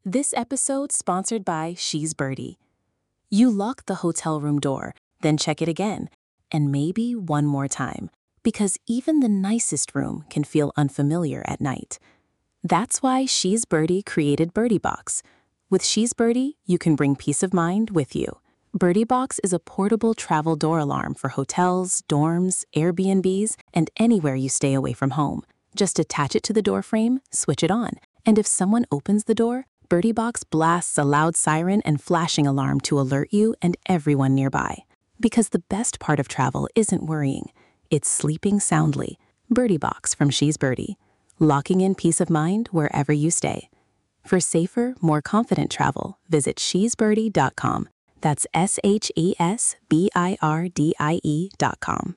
This episode sponsored by She's Birdie. You lock the hotel room door, then check it again, and maybe one more time, because even the nicest room can feel unfamiliar at night. That's why She's Birdie created Birdie Box. With She's Birdie, you can bring peace of mind with you. Birdie Box is a portable travel door alarm for hotels, dorms, Airbnbs, and anywhere you stay away from home. Just attach it to the door frame, switch it on, and if someone opens the door, Birdie Box blasts a loud siren and flashing alarm to alert you and everyone nearby. Because the best part of travel isn't worrying, it's sleeping soundly. Birdie Box from She's Birdie, locking in peace of mind wherever you stay. For safer, more confident travel, visit shesbirdie.com. That's SHESBIRDIE.com.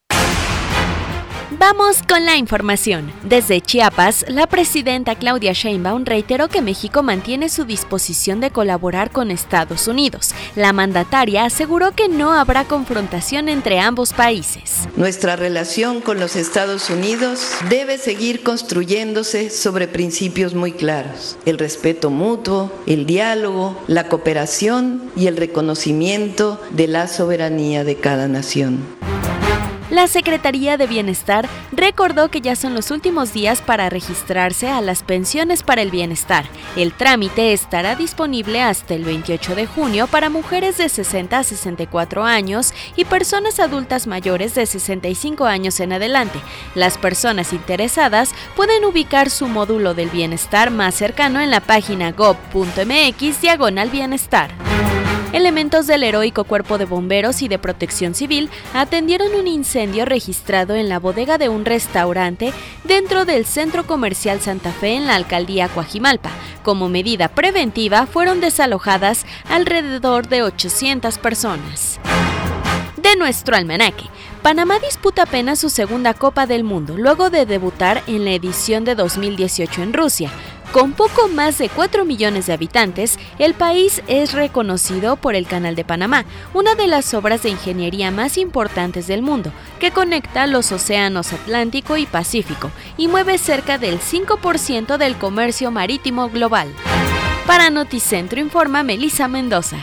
Vamos con la información. Desde Chiapas, la presidenta Claudia Sheinbaum reiteró que México mantiene su disposición de colaborar con Estados Unidos. La mandataria aseguró que no habrá confrontación entre ambos países. Nuestra relación con los Estados Unidos debe seguir construyéndose sobre principios muy claros: el respeto mutuo, el diálogo, la cooperación y el reconocimiento de la soberanía de cada nación. La Secretaría de Bienestar recordó que ya son los últimos días para registrarse a las pensiones para el bienestar. El trámite estará disponible hasta el 28 de junio para mujeres de 60 a 64 años y personas adultas mayores de 65 años en adelante. Las personas interesadas pueden ubicar su módulo del bienestar más cercano en la página gov.mx/bienestar. Elementos del heroico Cuerpo de Bomberos y de Protección Civil atendieron un incendio registrado en la bodega de un restaurante dentro del Centro Comercial Santa Fe en la alcaldía Coajimalpa. Como medida preventiva, fueron desalojadas alrededor de 800 personas. De nuestro almanaque. Panamá disputa apenas su segunda Copa del Mundo, luego de debutar en la edición de 2018 en Rusia. Con poco más de 4 millones de habitantes, el país es reconocido por el Canal de Panamá, una de las obras de ingeniería más importantes del mundo, que conecta los océanos Atlántico y Pacífico y mueve cerca del 5% del comercio marítimo global. Para Noticentro informa Melissa Mendoza.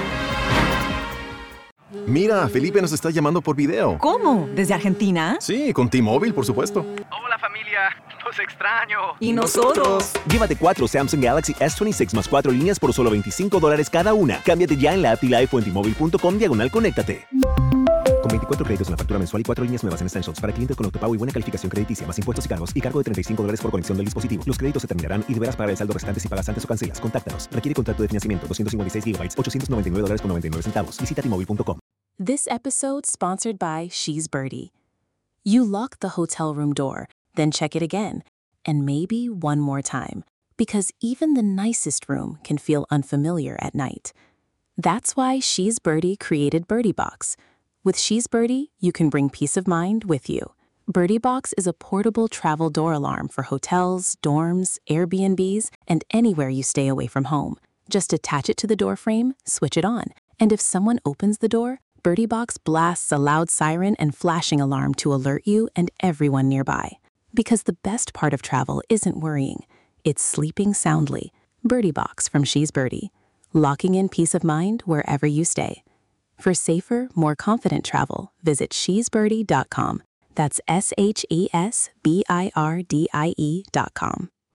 Mira, Felipe nos está llamando por video. ¿Cómo? ¿Desde Argentina? Sí, con T-Mobile, por supuesto. Hola familia, los extraño. ¿Y nosotros? Llévate 4 Samsung Galaxy S26 más 4 líneas por solo $25 cada una. Cámbiate ya en la app T-Life o en T-Mobile.com/conéctate. Con 24 créditos en la factura mensual y 4 líneas nuevas en Essentials para clientes con autopago y buena calificación crediticia, más impuestos y cargos, y cargo de $35 por conexión del dispositivo. Los créditos se terminarán y deberás pagar el saldo restante si pagas antes o cancelas. Contáctanos. Requiere contrato de financiamiento. 256 GB, $899.99. Visita T-Mobile.com. This episode sponsored by She's Birdie. You lock the hotel room door, then check it again, and maybe one more time, because even the nicest room can feel unfamiliar at night. That's why She's Birdie created Birdie Box. With She's Birdie, you can bring peace of mind with you. Birdie Box is a portable travel door alarm for hotels, dorms, Airbnbs, and anywhere you stay away from home. Just attach it to the door frame, switch it on, and if someone opens the door, Birdie Box blasts a loud siren and flashing alarm to alert you and everyone nearby. Because the best part of travel isn't worrying, it's sleeping soundly. Birdie Box from She's Birdie, locking in peace of mind wherever you stay. For safer, more confident travel, visit shesbirdie.com. That's SHESBIRDIE.com.